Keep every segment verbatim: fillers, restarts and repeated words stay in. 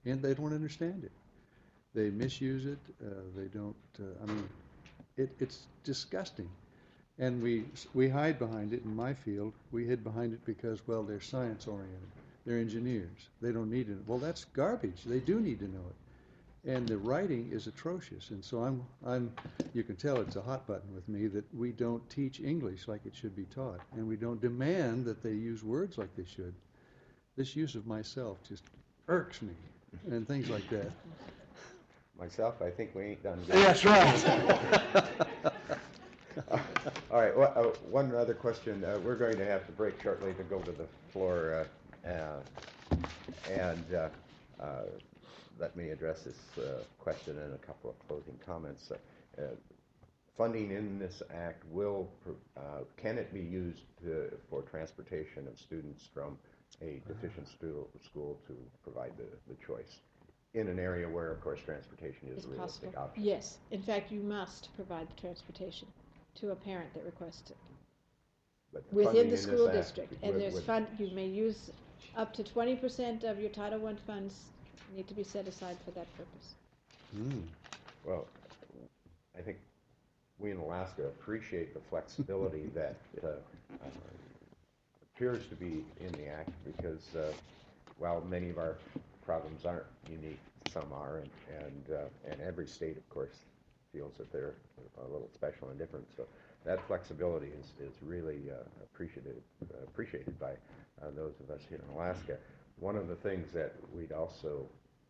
and they don't understand it. They misuse it. Uh, they don't. Uh, I mean, it, it's disgusting. And we we hide behind it. In my field, we hid behind it because, well, they're science oriented. They're engineers. They don't need it. Well, that's garbage. They do need to know it. And the writing is atrocious. And so I'm I'm. You can tell it's a hot button with me that we don't teach English like it should be taught, and we don't demand that they use words like they should. This use of myself just irks me, and things like that. Myself, I think we ain't done good. That's right. All right, well, uh, one other question. Uh, we're going to have to break shortly to go to the floor, uh, uh, and uh, uh, let me address this uh, question and a couple of closing comments. Uh, uh, funding in this act will, uh, can it be used to, for transportation of students from a deficient stu- school to provide the, the choice? In an area where, of course, transportation is It's a realistic possible. option. Yes. In fact, you must provide the transportation to a parent that requests it. But the Within funding the in school this act district. would- And there's would- fund, you may use up to twenty percent of your Title One funds need to be set aside for that purpose. Mm. Well, I think we in Alaska appreciate the flexibility that uh, uh, appears to be in the act because uh, while many of our problems aren't unique, some are, and and, uh, and every state, of course, feels that they're a little special and different. So that flexibility is, is really uh, appreciated uh, appreciated by uh, those of us here in Alaska. One of the things that we'd also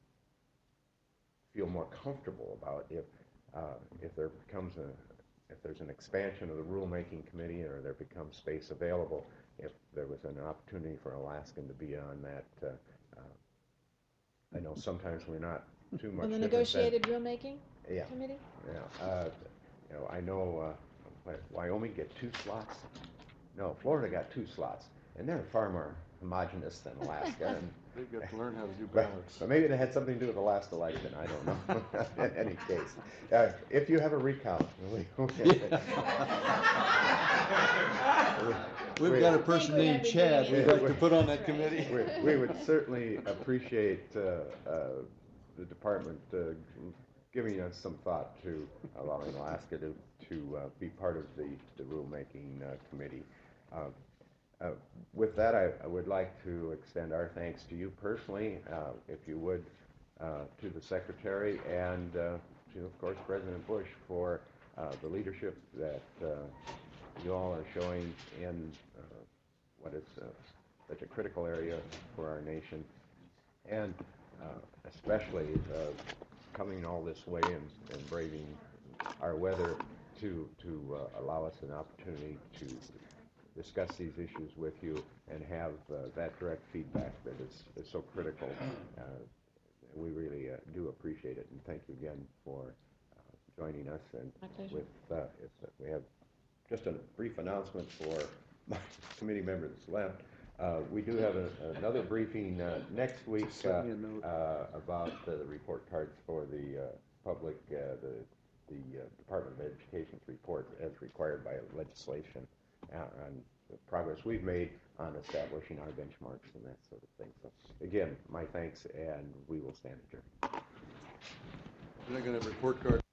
feel more comfortable about if uh, if there becomes a if there's an expansion of the rulemaking committee or there becomes space available, if there was an opportunity for Alaskan to be on that. Uh, uh, I know sometimes we're not too much On the different negotiated than, rulemaking yeah, committee? yeah. Uh, you know, I know uh, Wyoming get two slots. No, Florida got two slots, and they're far more homogenous than Alaska. And They've got to learn how to do but, ballots. but maybe it had something to do with the last election. I don't know. In any case, uh, if you have a recount, we, We've we, got a person we named have Chad agreement. we'd like to put on that committee. we, we would certainly appreciate uh, uh, the department uh, giving us some thought to allowing Alaska to to uh, be part of the the rulemaking uh, committee. Uh, Uh, with that, I, I would like to extend our thanks to you personally, uh, if you would, uh, to the Secretary and uh, to, of course, President Bush for uh, the leadership that uh, you all are showing in uh, what is uh, such a critical area for our nation, and uh, especially uh, coming all this way and, and braving our weather to, to uh, allow us an opportunity to discuss these issues with you and have uh, that direct feedback that is, is so critical. Uh, we really uh, do appreciate it, and thank you again for uh, joining us. And My pleasure. with uh, if, uh, we have just a brief announcement for my committee member that's left. Uh, we do have a, another briefing uh, next week uh, uh, about uh, the report cards for the uh, public, uh, the, the uh, Department of Education's report as required by legislation. Uh, on the progress we've made on establishing our benchmarks and that sort of thing. So, again, my thanks, and we will stand adjourned. You're not going to have a report card.